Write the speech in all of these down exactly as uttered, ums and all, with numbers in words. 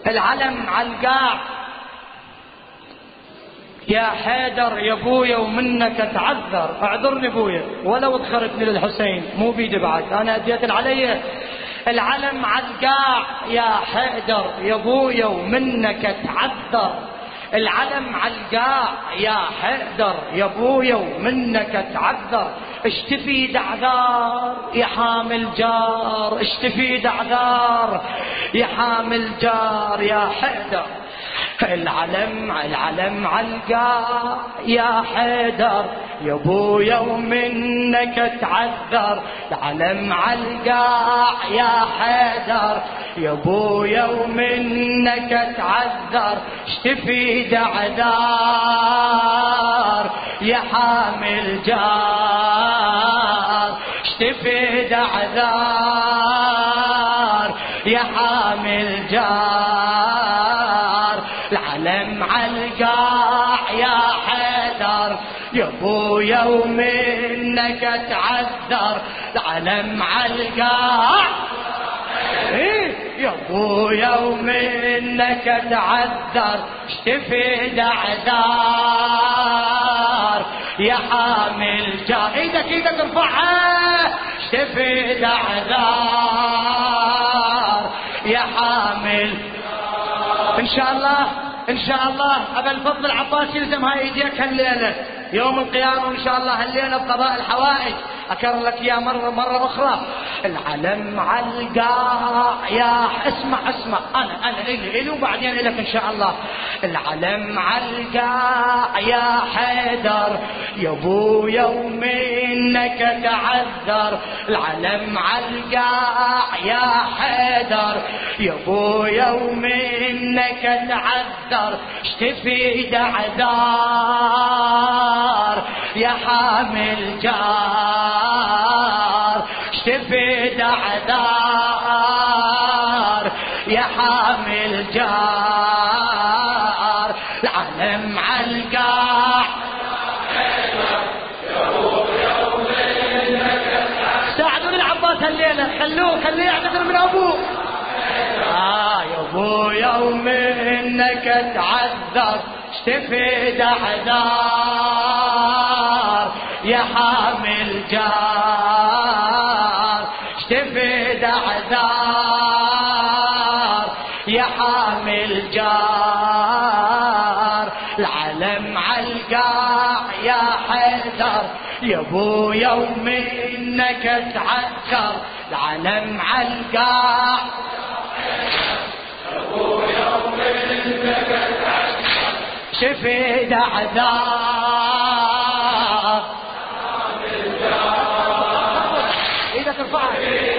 العلم على القاع يا حيدر يا ابويا ومنك اتعذر. اعذرني ابويا ولو ذكرتني للحسين مو بيدي بعد، انا اديت العلي. العلم على القاع يا حيدر يا ابويا ومنك اتعذر. العلم على القاع يا حيدر يا ابويا ومنك اتعذر. اشتفي اعذار يا حامل جار، اشتفي اعذار يا حامل جار يا حيدر. العلم العلم على القاع يا حيدر يا ابويا ومنك اتعذر. العلم على القاع يا حيدر يا ابويا ومنك اتعذر. اشتفي اعذار يا حامل جار، اشتفي اعذار يا حامل جار. العلم على القاع يا حيدر يا ابويا ومنك اتعذر. العلم على القاع يا ابويا ومنك اتعذر. اشتفي اعذار يا حامل جار. ايدك ايدك ارفعها. اشتفي اعذار يا حامل. ان شاء الله ان شاء الله ابا الفضل العباس يلزم هاي ايديك هالليله يوم القيامه، وان شاء الله هالليله بقضاء الحوائج اكرر لك يا مره مره اخرى. العلم على القاع يا اسمع اسمع انا انا الي الي وبعدين لك ان شاء الله. العلم على القاع يا حيدر يا ابويا ومنك اتعذر. العلم على القاع يا حيدر يا ابويا ومنك اتعذر. اشتفي اعذار يا حامل جار، اشتفي اعذار يا حامل جار. العلم على القاع ساعدوا العباس هالليله، خلوه خليه يعتذر من ابوه. آه يا ابويا ومنك اتعذر. اشتفي اعذار يا حامل جار، اشتفي اعذار يا حامل جار. العلم على القاع يا حيدر يا ابويا ومنك اتعذر. العلم على القاع شفي اعذار ايدك ارفعها.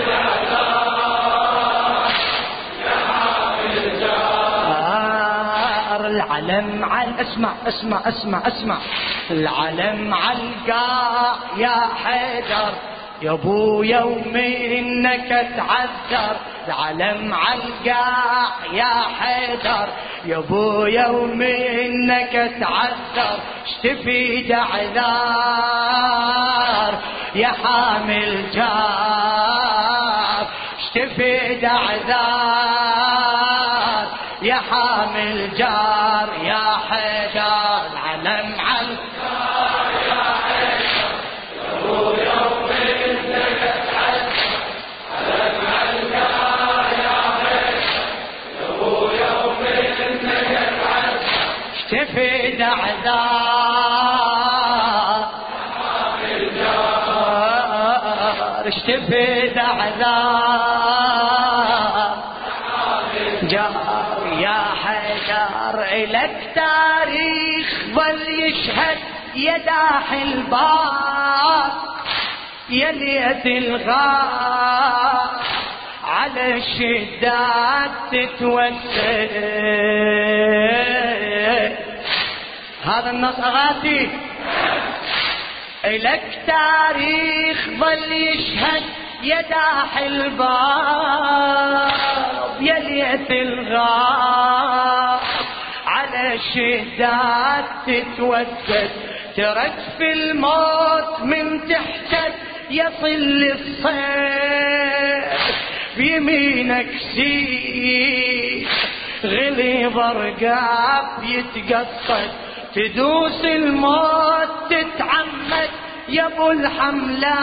العلم على اسمع اسمع اسمع اسمع. العلم على القاع يا حيدر يا ابويا ومنك اتعذر. العلم على القاع يا حيدر يا ابويا ومنك اتعذر. اشتفي اعذار يا حامل جار، اشتفي اعذار يا حامل جار يا حيدر. العلم على القاع يا حيدر يا ابويا ومنك اتعذر. العلم على القاع يا حيدر يا ابويا ومنك اتعذر. اشتفي اعذار اشتفي اعذار جار يا حيدر. إلك تاريخ ظل يشهد يا داح الباب يا ليت الغار على الشدات تتوسل. هذا النص أغاثي. إلك تاريخ ظل يشهد يا داح الباب يا ليت الغار على الشدات تتوسد. ترك في الموت من تحتك يصل الصيف بيمينك سيف غليظ رقاب يتقصد تدوس الموت تتعمد يا ابو الحملات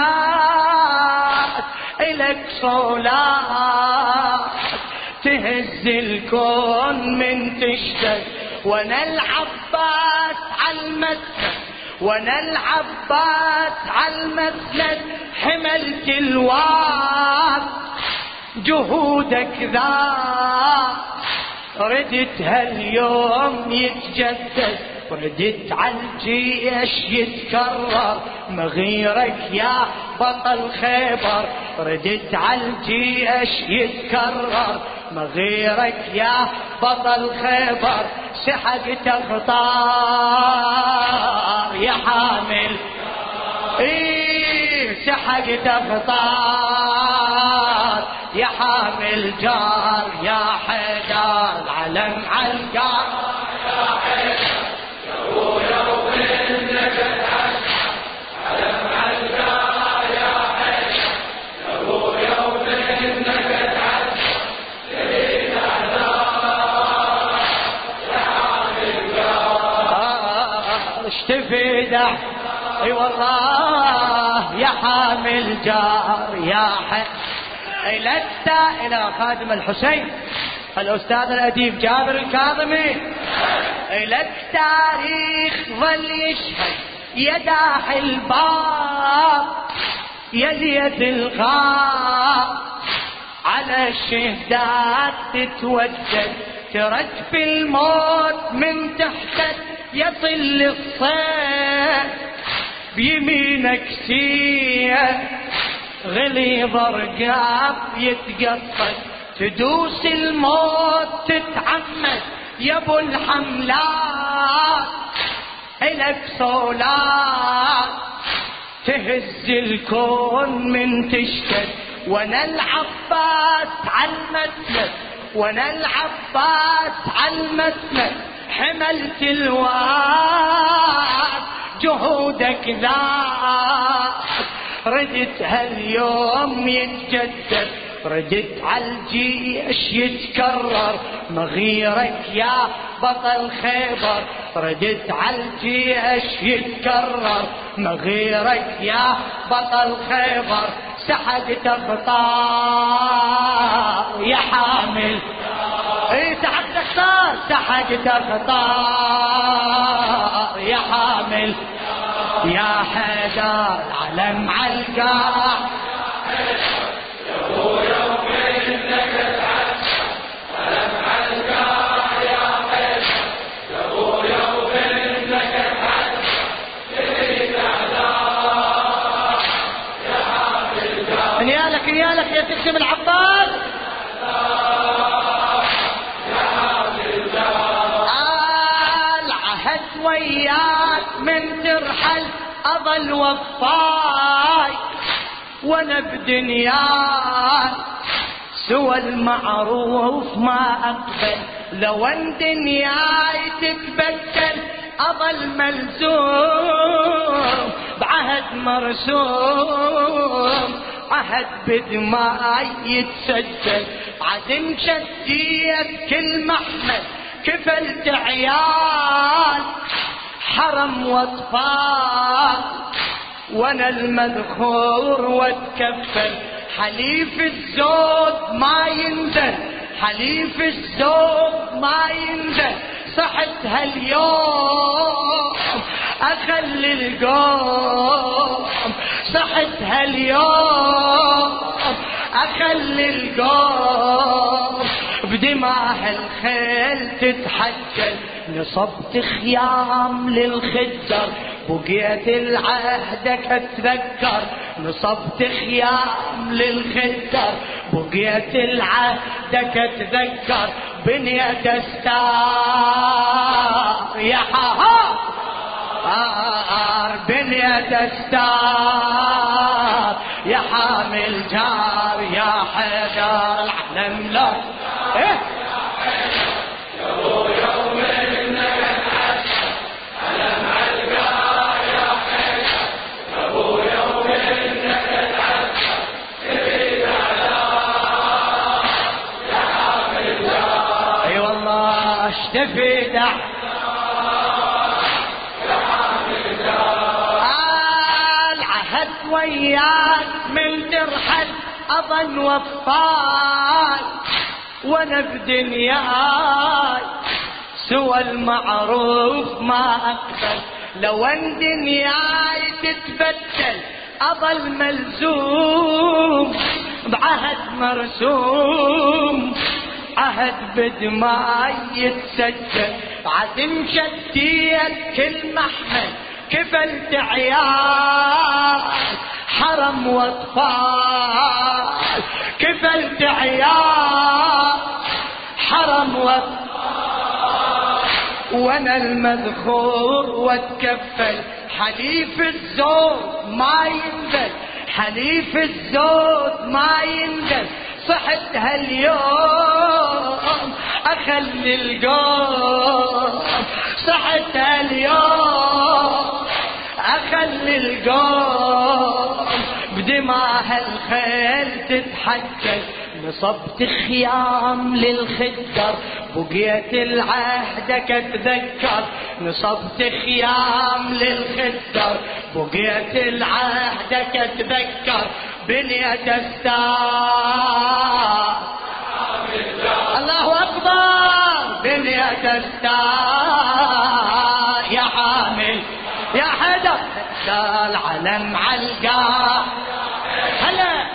الك صولات تهز الكون من تشتد وانا العباس عالمسند وانا العباس عالمسند حملت الواد جهودك ذا ردت هاليوم يتجدد ردت عالجيش يتكرر مغيرك يا بطل خيبر ردت عالجيش يتكرر مغيرك يا بطل خيبر سحقت اخطار يا حامل ايه سحقت اخطار يا حامل جار يا حيدر علم عالقار يا حيدر يا ابويا ومنك اتعشى علم عالقار يا حيدر يا ابويا ومنك اتعشى تريد اعذار يا حامل جار اشتفي دح اي والله يا حامل جار يا حيدر إلى إلى خادم الحسين الأستاذ الأديب جابر الكاظمي إلى التاريخ ظل يشهد يا داح الباب يا ليت الغاب على الشهدات تتوجد ترد في الموت من تحتك يطل الصيد بيمينك سير غليظ رقاب يتقصد تدوس الموت تتعمد يا ابو الحملات الك صولات تهز الكون من تشتد وانا العباس عالمسند وانا العباس عالمسند حملت الواد جهودك ذا ردت هاليوم يتجدد ردت عالجيش يتكرر مغيرك يا بطل خيبر ردت عالجيش يتكرر مغيرك يا بطل خيبر سحقت اخطار يا حامل اي سحقت اخطار سحقت اخطار يا حامل يا حيدر علم عالقاع يا ابويا ومنك اتعشى علم عالقاع يا حيدر يا ابويا ومنك اتعشى تريد اعذار يا حامل جار نيالك نيالك يا تكتم العباس يا حامل جار العهد وياك من ترحل أظل وفاي وانا بدنياي سوى المعروف ما اقبل لو ان دنياي تتبدل اظل ملزوم بعهد مرسوم عهد بدماي يتسجل عزم شديت كل محمل كفلت عيال حرم واطفال وانا المذخور واتكفل حليف الزود ما ينزل حليف الزود ما ينزل صحت هاليوم اخلي القوم صحت هاليوم اخلي القوم بدماء الخيل تتحجل نصبت خيام للخدر بقيت العهدك اتذكر نصبت خيام للخدر بقيت العهدك اتذكر بنيت استار يا حهار بنيت استار يا حامل جار يا حيدر العلم لا ايه تفيد آه العهد وياك من ترحل أظن وفاي وانا بدنياي سوى المعروف ما أقبل، لو ان دنياي تتبدل أظل ملزوم بعهد مرسوم، عهد بدماي يتسجل، عزم شديت كل محمل كفلت عيال حرم واطفال، كفلت عيال حرم واطفال وانا المذخور واتكفل، حليف الزود ما ينزل، حليف الزود ما ينزل، صحت هاليوم اخلي القوم، صحت هاليوم اخلي القوم، بدماء الخيل تتحجج، نصبت خيام للخدر بقيت العهدك اتذكر، نصبت خيام للخدر بقيت العهدك اتذكر، بنيت استار الله اكبر، بنيت استار يا حامل يا حدر العلم علقاه هلا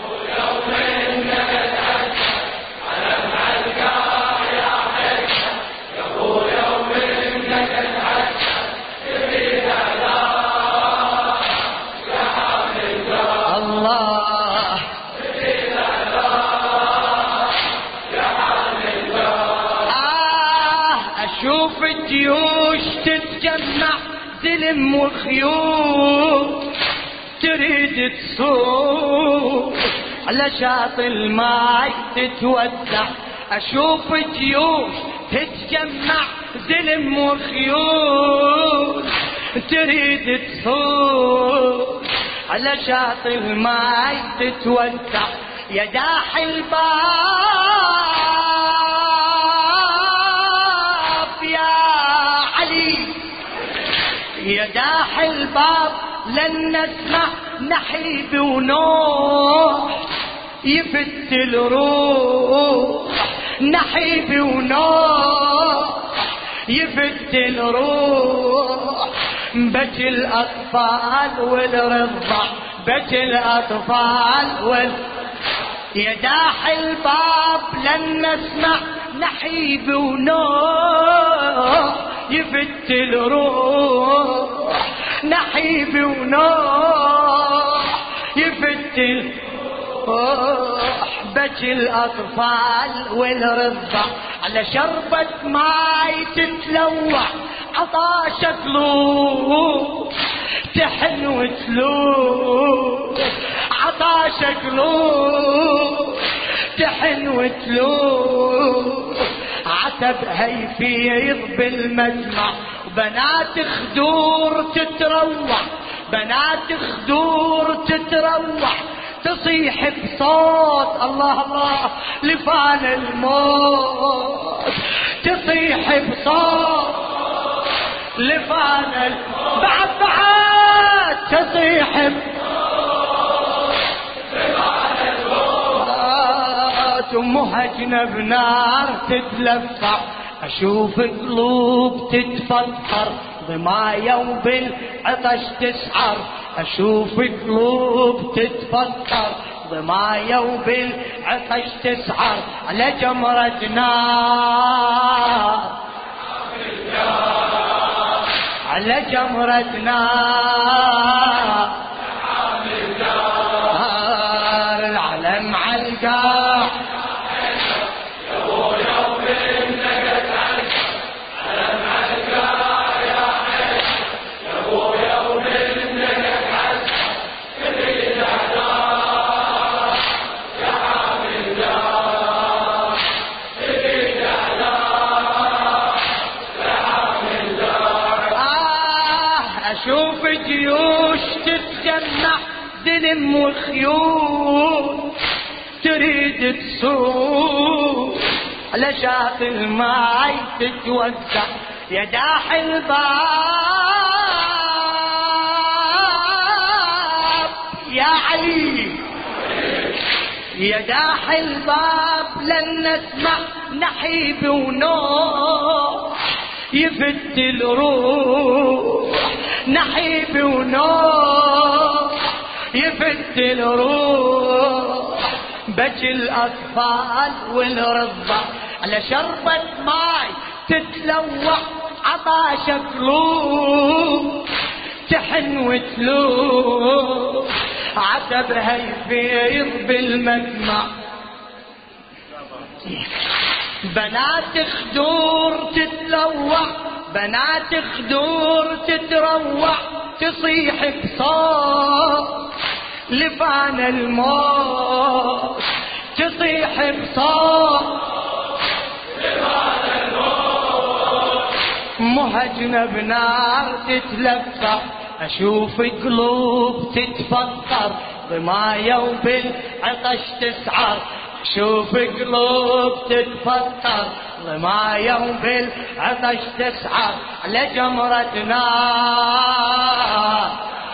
شوف الجيوش تتجمع زلم وخيول تريد تصور على شاطئ الماي تتودع، اشوف جيوش تتجمع زلم وخيول تريد تصور على شاطئ الماي تتودع، يا داح الباب يا داح الباب لن نسمع نحيب ونوح يفت الروح، نحيب ونوح يفت الروح، بك الأطفال والرضع بك الأطفال وال يا داح الباب لن نسمع نحيب ونوح يفت الروح، نحيب ونوح يفت الروح، بك الأطفال والرضع على شربة ماي تتلوع، عطاش قلوب تحن وتلوح، عطاش قلوب تحن وتلوح، عتبها يفيض بالمجمع، وبنات خدور تتروع، بنات خدور تتروع، تصيح بصوت الله الله لفان الموت، تصيح بصوت لفان الموت، بعد بعد تصيح بصوت لفان الموت، ومهجنا بنار تتلفع، اشوف قلوب تتفطر ضمايا وبالعطش تسعر، اشوف قلوب تتفطر ضمايا وبالعطش تسعر، على جمرة نار على جمرة نار العلم علقاه شوف جيوش تتجمع زلم وخيول تريد تصور على شاط الماي تتوزع يا داح الباب يا علي يا داح الباب لن نسمع نحيب ونوح يفت الروح نحيب ونوح يفت الروح بكي الأطفال والرضع على شربة ماي تتلوح عطاش قلوب تحن وتلوح عتبها يفيض بالمجمع بنات خدور تتلوح بنات خدور تتروح تصيح بصوت لفان الموت تصيح بصوت لفان الموت مهجنا بنار تتلفح أشوف قلوب تتفطر ضمايا وبالعطش تسعر شوف قلوب تتفطر ضمايا وبالعطش تسعر على جمرة نار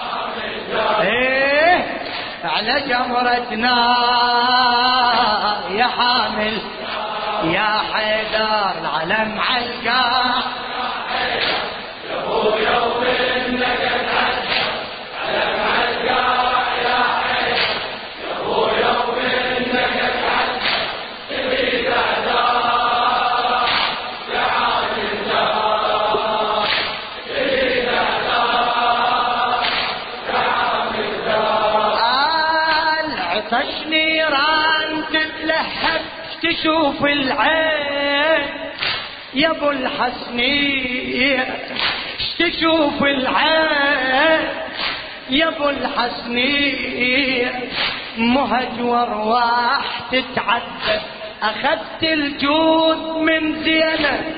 ايه على جمرة نار يا حامل يا حيدر العلم علقا يا ابويا ومنك اتعدى علم علقا يا حيدر يا ابويا ومنك اتعدى تبيد اعداء يا عامل دار تبيد اعداء يا عامل دار العطش نيران تتلهب تشوف العين يا ابو الحسنية تشوف العين يا ابو الحسنية مهج وارواح تتعذب اخذت الجود من زينب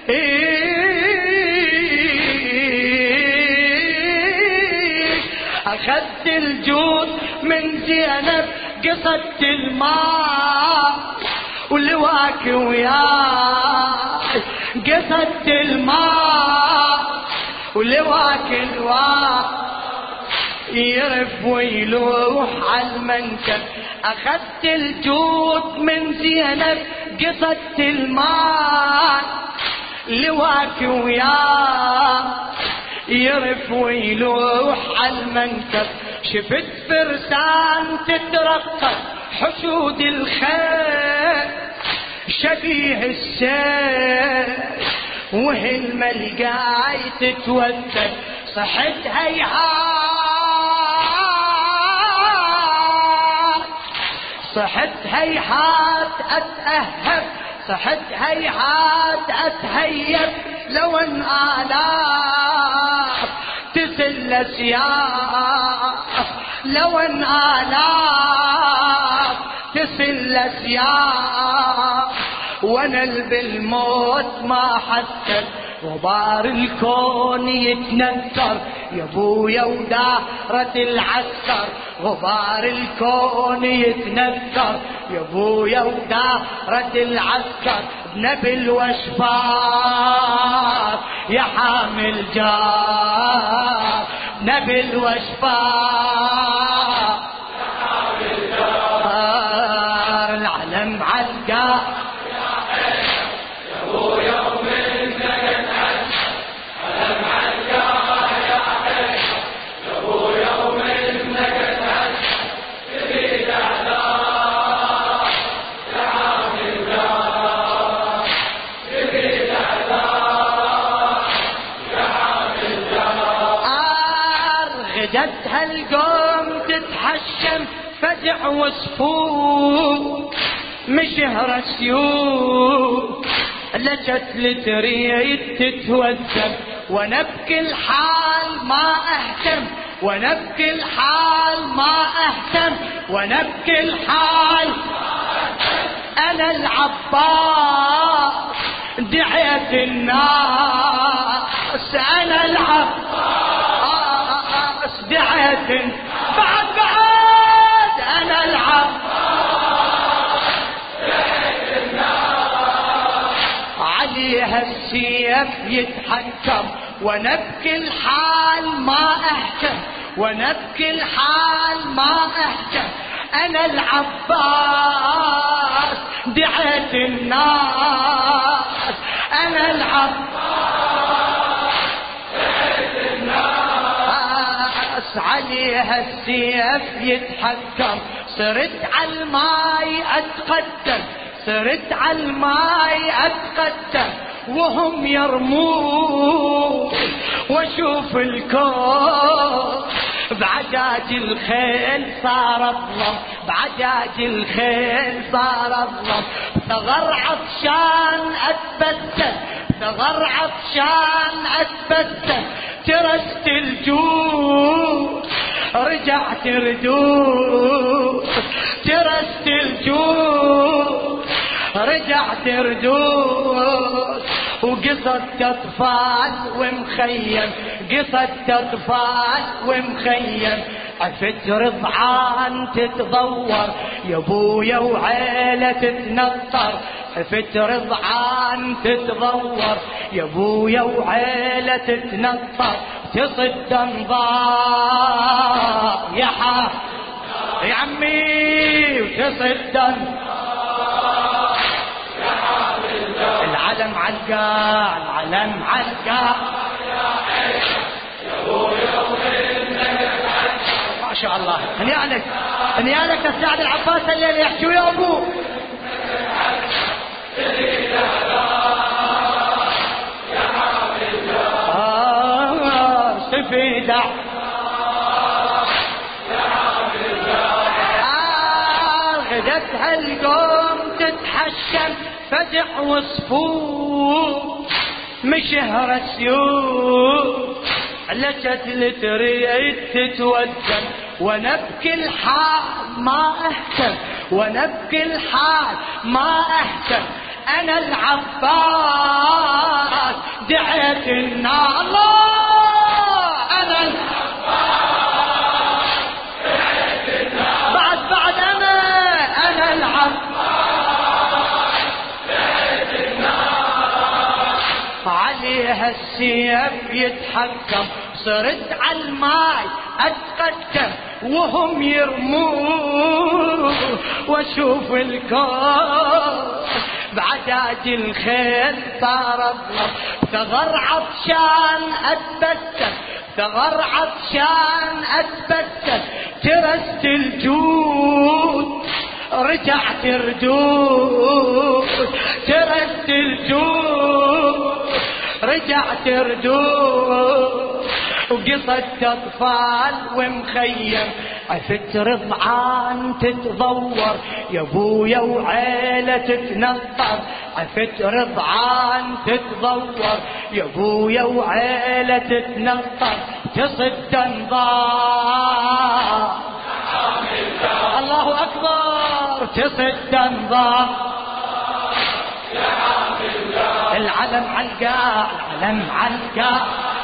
اخذت الجود من زينب قصدت الماء ولواك وياي قصدت الماء ولواك الواك يرف ويلوح على المنكب اخذت الجود من زينب قصدت الماء لواك وياي يرف ويلوح على المنكب شفت فرسان تترقب حشود الخيل شبيه السيل وهي الملقاي تتودد صحت هيهات صحت هيهات اتأهب صحت هيهات اتهيب لو ان آلاف تسل سياف لو ان آلاف تسل سياف وانا بالموت ما حسن غبار الكون يتنكر يا ابويا ودارة العسكر غبار الكون يتنكر يا ابويا ودارة العسكر بنبل وشفار يا حامل جار نبل وشفار يا حامل جار العلم علقا جدها القوم تتحشم فزع وصفوف مشهر سيوف لجت لتريد تتوذب وانا بكل حال ما اهتم وانا بكل حال ما اهتم وانا بكل حال انا العباس دعيت الناس انا العباس دعيت بعد بعد انا العباس دعيت الناس عليها السيف يتحكم، وانا بكل حال ما اهتم، وانا بكل حال ما اهتم. انا العباس دعيت الناس، انا العباس دعيت الناس. عليها السيف يتحكم، صرت عالماي اتقدم، صرت عالماي اتقدم، وهم يرمون واشوف الكون. بعجاج الخيل صار الظلم، بعجاج الخيل صار الظلم. ثغر عطشان اتبدل، ثغر عطشان اتبدل. ترست الجوع رجعت ردود، ترست الجوع رجعت ردود. وقصدت اطفال ومخيم، قصدت اطفال ومخيم. عفت رضعان تتضور يا ابويا وعيلة تتنطر، عفت رضعان تتضور يا ابويا وعيلة تتنطر. تصد انظار يا حا يا عمي، وتصد انظار يا حبيبي. العلم علقا، العلم علقا ما شاء الله. هنيالك هنيالك السعد العباس اللي يحكي يا ابو. آه سفيدة آه غدتها القوم تتحشم، فزع وصفور مشهر السيوف. لجت لتريد تتوجن، وانا بكل حال ما اهتم، وانا بكل حال ما اهتم. انا العباس دعيت النار، الله انا العباس دعيت النار. بعد بعد انا انا العباس دعيت النار. عليها السيف يتحكم، صرت عالماي اتقدم، وهم يرمون واشوف الكون. بعجاج الخيل صار الظلم، ثغر عطشان اتبتل، ثغر عطشان اتبتل. ترست الجود رجعت ردود، ترست الجود رجعت ردود. وقصدت اطفال ومخيم، عفت رضعان تتضور يا ابويا وعيلة تتنطر، عفت رضعان تتضور يا ابويا وعيلة تتنطر. تصد انظار الله اكبر، تصد انظار. العلم علقا، العلم علقا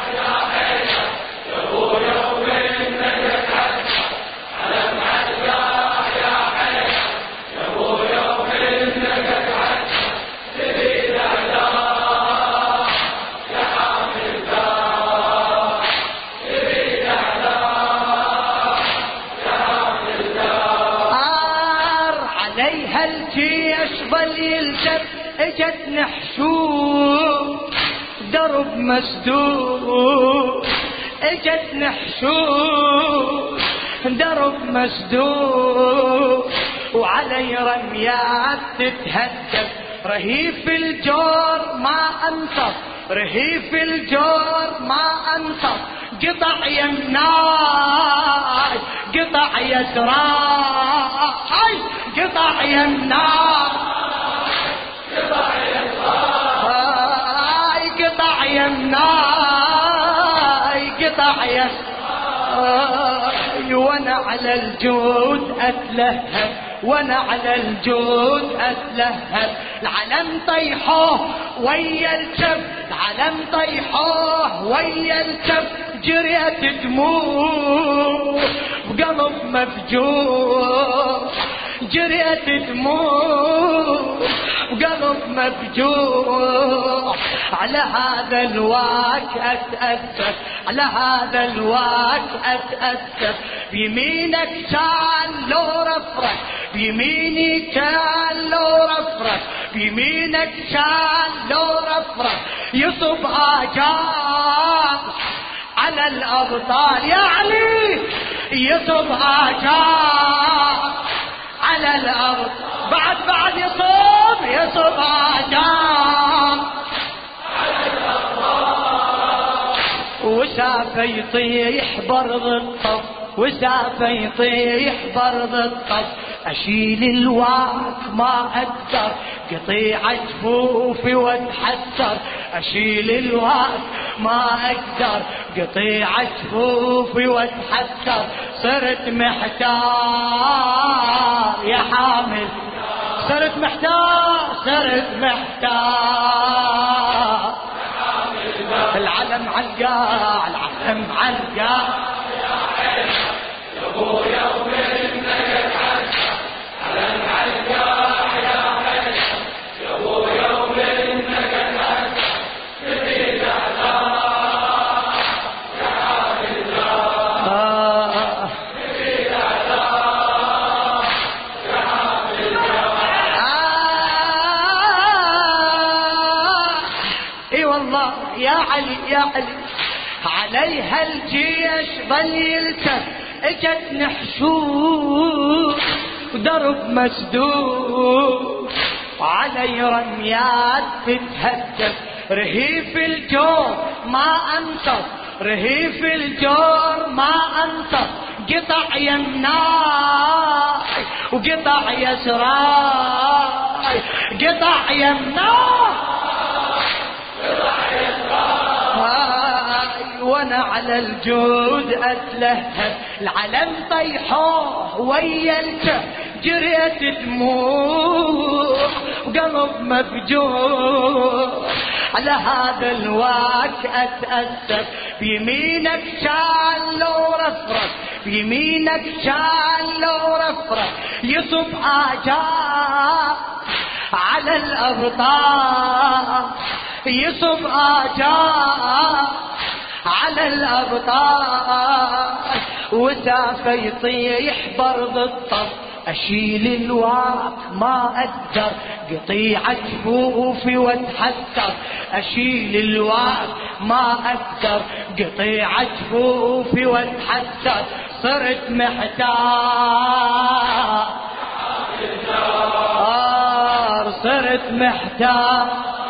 اجت نحشوش درب مسدود، اجت نحشوش درب مسدود. وعلي رميات تتهدد، رهيف الجور ما انصف، رهيف الجور ما انصف. قطع يمناي قطع يسراي، قطع يمناي قطع يسراي، قطع يمناي قطع يسراي. وانا على الجود اتلهب، وانا على الجود اتلهب. العلم طيحوه ويا الكب، العلم طيحوه ويا الكب. جريت دموع بقلب مفجوع، جريت دموع وقلب مفجوع على هذا الوقت أتأسف على هذا الوقت أتأسف بيمينك كان لو رفرك بيميني كان لو رفرك بيمينك كان لو رفرك يصب آجار على الأبطال يا علي يصب آجار على الأرض بعد بعد يصب يصب آجار على الأرض وسافه يطيح برض الطف وسافه يطيح برض الطف أشيل الواك ما أقدر قطيع جفوفي واتحسر أشيل الواك ما أقدر قطيع جفوفي واتحسر صرت محتار يا حامل صرت محتار صرت محتار العلم علقا العلم علقا يا حيدر يا ابويا ومنك اتعزى علم علقا يا حيدر يا ابويا ومنك اتعزى تريد اعذار يا حامل الله تريد اعذار يا حامل الله اي والله يا علي يا علي عليها الجيش ظل يلتف اجت نحشوش ودرب مسدود وعلي رميات تتهدف رهيف الجور ما انصف رهيف الجور ما انصف قطع يمناي وقطع يسراي قطع يمناي وانا على الجود اتلهب العلم طيحوه ويا الكف جريت دموع وقلب مفجوع على هذا الواك اتأسف بيمينك كان لو رفرف بيمينك كان لو رفرف يصب آجار على الأبطال يصب آجار على الأبطال وسافه يطيح برض الطف أشيل الواك ما أقدر قطيع جفوفي واتحسر أشيل الواك ما أقدر قطيع جفوفي واتحسر صرت محتار صرت محتار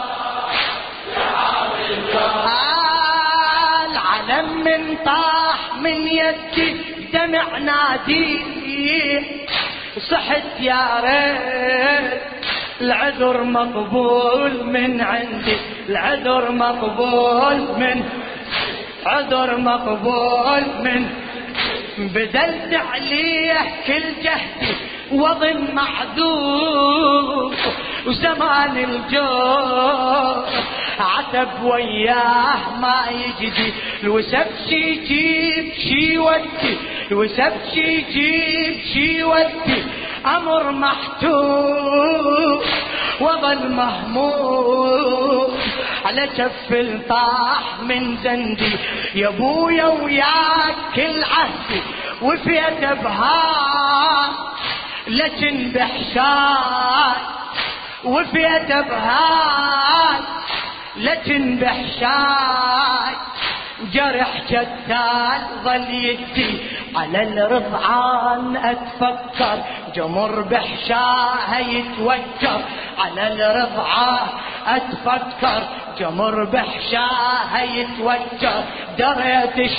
العلم من طاح من يدي دمع نادي صحت يا ريت العذر مقبول من عندي العذر مقبول من عذر مقبول من بذلت عليه كل جهدي وظن معذور وزمان الجور عتب وياه ما يجدي الوسب شي يجيب شي ودي الوسب شي يجيب شي ودي امر محتوم وظل مهموم على كف الطاح من زندي يا ابويا وياك كل عهدي وفيت بهاي لكن بحشاي وفيت بهاي لكن بحشاي جرح جدال ظل يدي على الرضعان اتفكر جمر بحشاه يتوجر على الرضعان اتفكر جمر بحشاه يتوجر دريت ايش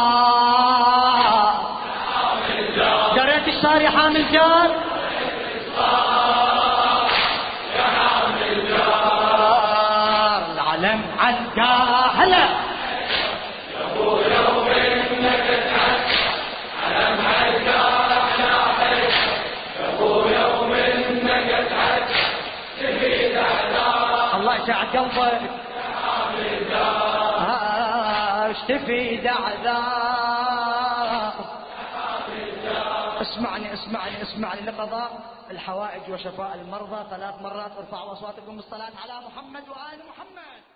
صار دريت ايش صار يا حامل جار يا حامل جار العلم علقا هلا ساعة قلبك اشتفي دعذاب اسمعني اسمعني اسمعني لقضاء الحوائج وشفاء المرضى ثلاث مرات. ارفعوا أصواتكم بالصلاة على محمد وآل محمد.